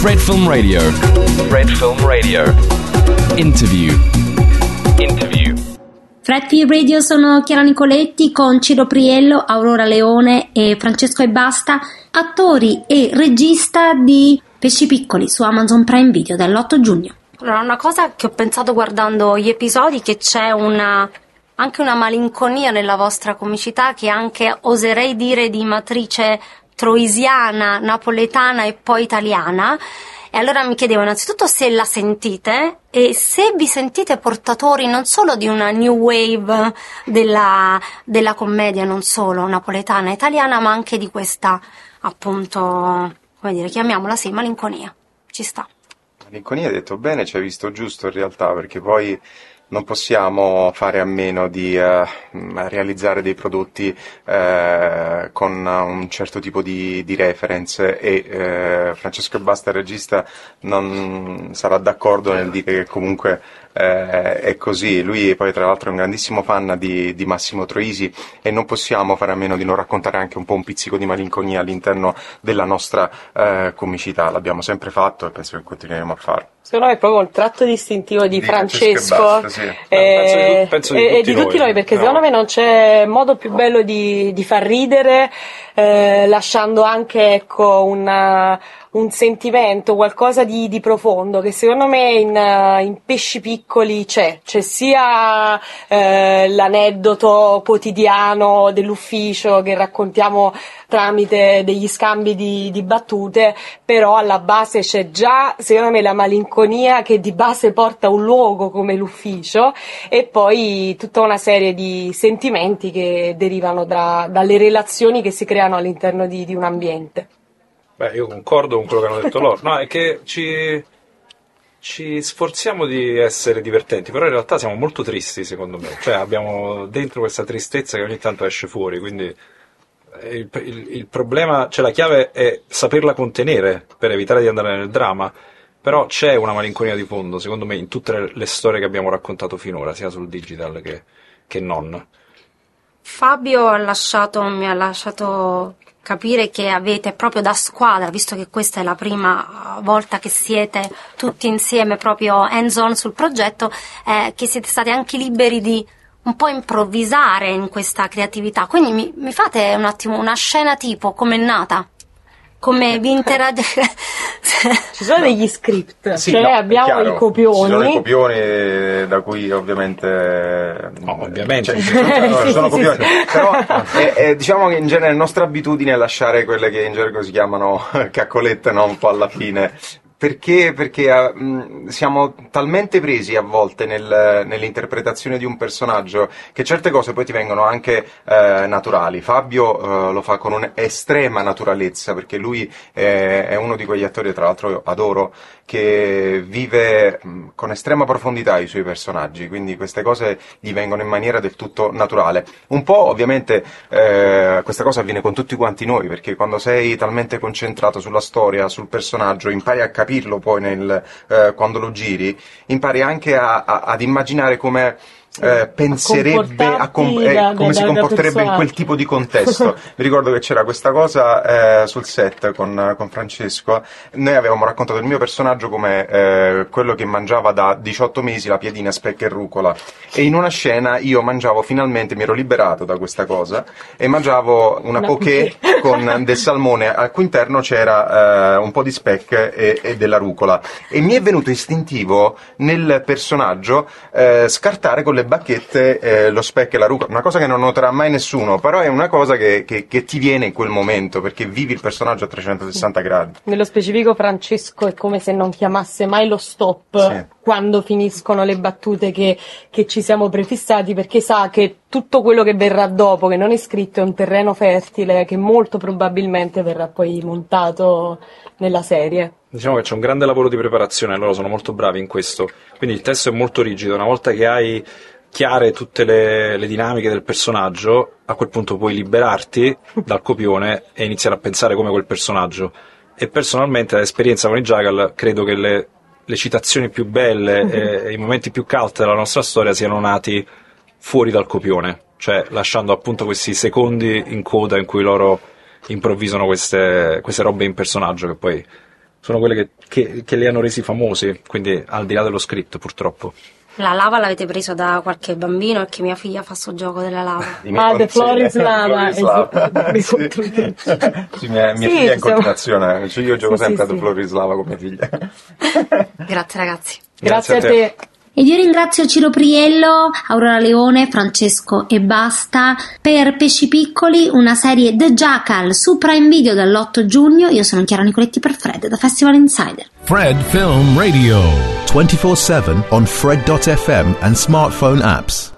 Red Film Radio. Red Film Radio. Interview. Red Film Radio, sono Chiara Nicoletti con Ciro Priello, Aurora Leone e Francesco e Basta, attori e regista di Pesci Piccoli su Amazon Prime Video dall'8 giugno. Allora, una cosa che ho pensato guardando gli episodi, che c'è anche una malinconia nella vostra comicità, che anche oserei dire di matrice troisiana, napoletana e poi italiana. E allora mi chiedevo innanzitutto se la sentite e se vi sentite portatori non solo di una new wave della commedia, non solo napoletana e italiana, ma anche di questa, appunto, come dire, chiamiamola sì, malinconia. Ci sta. Malinconia, hai detto bene, ci hai visto giusto in realtà, perché poi non possiamo fare a meno di realizzare dei prodotti con un certo tipo di reference e Francesco e Basta, il regista, non sarà d'accordo nel dire che comunque è così. Lui poi tra l'altro è un grandissimo fan di Massimo Troisi e non possiamo fare a meno di non raccontare anche un po' un pizzico di malinconia all'interno della nostra comicità. L'abbiamo sempre fatto e penso che continueremo a farlo. Secondo me è proprio il tratto distintivo di Francesco Basta, sì. penso di tutti noi, perché secondo me non c'è modo più bello di far ridere, lasciando anche, ecco, un sentimento, qualcosa di profondo, che secondo me in Pesci Piccoli c'è sia l'aneddoto quotidiano dell'ufficio che raccontiamo tramite degli scambi di battute, però alla base c'è già, secondo me, la malinconia che di base porta a un luogo come l'ufficio, e poi tutta una serie di sentimenti che derivano dalle relazioni che si creano all'interno di un ambiente. Beh, io concordo con quello che hanno detto loro. No, è che ci sforziamo di essere divertenti, però in realtà siamo molto tristi, secondo me. Cioè abbiamo dentro questa tristezza che ogni tanto esce fuori, quindi il problema, cioè la chiave è saperla contenere per evitare di andare nel dramma, però c'è una malinconia di fondo, secondo me, in tutte le storie che abbiamo raccontato finora, sia sul digital che non. Fabio mi ha lasciato capire che avete proprio da squadra, visto che questa è la prima volta che siete tutti insieme proprio hands-on sul progetto, che siete stati anche liberi di un po' improvvisare in questa creatività. Quindi mi fate un attimo una scena tipo, com'è nata? Come vi interagite? Ci sono degli script, sì, cioè abbiamo chiaro, i copioni. ci sono i copioni da cui ovviamente ovviamente sono copioni, però diciamo che in genere è nostra abitudine lasciare quelle che in gergo si chiamano caccolette, no? Un po' alla fine. Perché siamo talmente presi a volte nell'interpretazione di un personaggio che certe cose poi ti vengono anche naturali. Fabio lo fa con un'estrema naturalezza, perché lui è uno di quegli attori, tra l'altro io adoro, che vive con estrema profondità i suoi personaggi, quindi queste cose gli vengono in maniera del tutto naturale. Un po' ovviamente questa cosa avviene con tutti quanti noi, perché quando sei talmente concentrato sulla storia, sul personaggio, impari a capirlo poi quando lo giri, impari anche ad immaginare come penserebbe come si comporterebbe in quel tipo di contesto. Mi ricordo che c'era questa cosa sul set con Francesco. Noi avevamo raccontato il mio personaggio come quello che mangiava da 18 mesi la piadina, speck e rucola, e in una scena io mangiavo, finalmente mi ero liberato da questa cosa e mangiavo una poké con del salmone al cui interno c'era un po' di speck e della rucola, e mi è venuto istintivo nel personaggio scartare con le bacchette lo speck e la rucola, una cosa che non noterà mai nessuno, però è una cosa che ti viene in quel momento, perché vivi il personaggio a 360 gradi. Nello specifico Francesco è come se non chiamasse mai lo stop, sì, quando finiscono le battute che ci siamo prefissati, perché sa che tutto quello che verrà dopo, che non è scritto, è un terreno fertile che molto probabilmente verrà poi montato nella serie. Diciamo che c'è un grande lavoro di preparazione, loro sono molto bravi in questo, quindi il testo è molto rigido. Una volta che hai chiare tutte le dinamiche del personaggio, a quel punto puoi liberarti dal copione e iniziare a pensare come quel personaggio. E personalmente l'esperienza con i Jackal, credo che le citazioni più belle e i momenti più cult della nostra storia siano nati fuori dal copione, cioè lasciando appunto questi secondi in coda in cui loro improvvisano queste robe in personaggio che poi sono quelle che li hanno resi famosi, quindi al di là dello scritto, purtroppo. La lava l'avete preso da qualche bambino, e che mia figlia fa sto gioco della lava. The Floor is Lava. Sì, mia figlia è in continuazione, cioè io gioco sempre a The Floor is Lava con mia figlia. Grazie ragazzi. Grazie a te. Ed io ringrazio Ciro Priello, Aurora Leone, Francesco e Basta per Pesci Piccoli, una serie The Jackal su Prime Video dall'8 giugno. Io sono Chiara Nicoletti per Fred da Festival Insider. Fred Film Radio 24/7 on Fred.fm and smartphone apps.